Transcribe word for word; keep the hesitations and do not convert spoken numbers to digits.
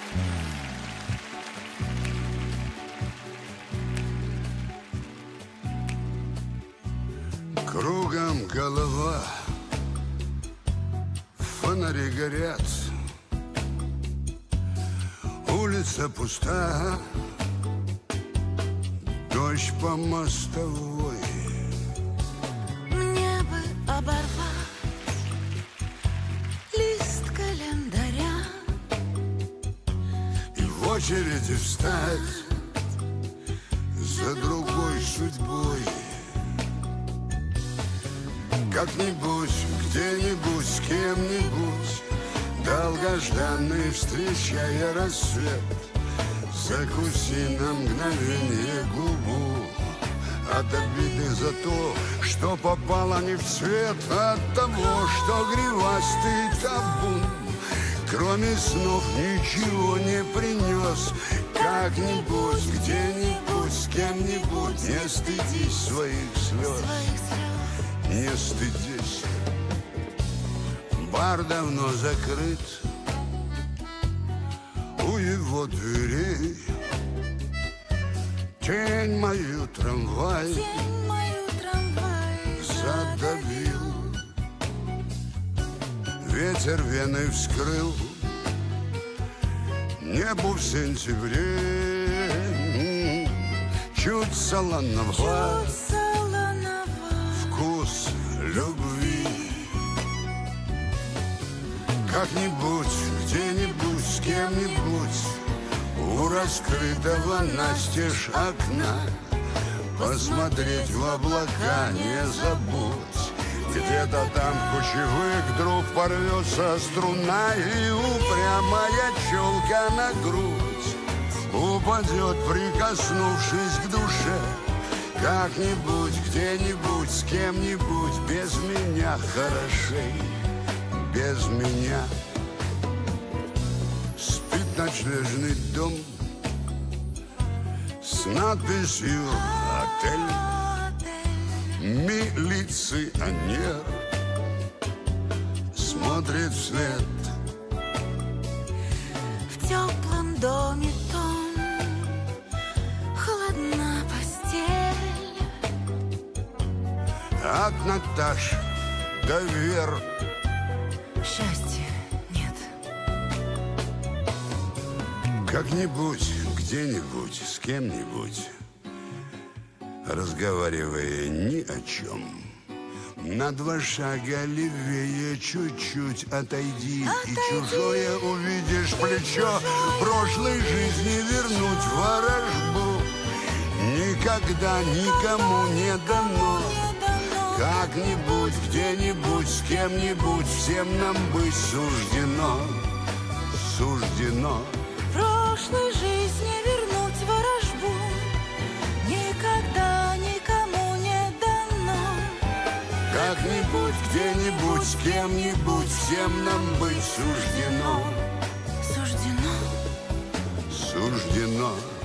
Кругом голова, фонари горят, улица пуста, дождь по мостовой. Мне бы оборвать лист календаря и в очереди встать за другой судьбой. Как-нибудь, где-нибудь, с кем-нибудь, долгожданный, встречая рассвет, закуси на мгновение губу от обиды за то, что попало не в цвет, от того, что гривастый табун кроме снов ничего не принес. Как-нибудь, где-нибудь, с кем-нибудь, не стыдись своих слез, не стыдись. Бар давно закрыт, у его дверей тень мою трамвай, Тень мою трамвай задавил. Ветер вены вскрыл небу в сентябре, чуть солоноват вкус любви. Как-нибудь, где-нибудь, с кем-нибудь, у раскрытого настежь окна посмотреть в облака не забудь. Где-то там кучевых вдруг порвется струна, и упрямая челка на грудь упадет, прикоснувшись к душе. Как-нибудь, где-нибудь, с кем-нибудь, без меня хорошей, без меня. Спит ночлежный дом с надписью «Отель». Милиционер смотрит вслед. В теплом доме том холодна постель. От Наташ до Вер Счастья нет. как-нибудь, где-нибудь, с кем-нибудь, разговаривая ни о чем, на два шага левее чуть-чуть отойди, Отойди. и чужое увидишь плечо. Прошлой жизни вернуть ворожбу никогда никому не дано. Как-нибудь, где-нибудь, с кем-нибудь, всем нам быть суждено, суждено. Прошлой жизни вернуть ворожбу никогда никому не дано. Как-нибудь, где-нибудь, с кем-нибудь, всем нам быть суждено, Суждено. суждено.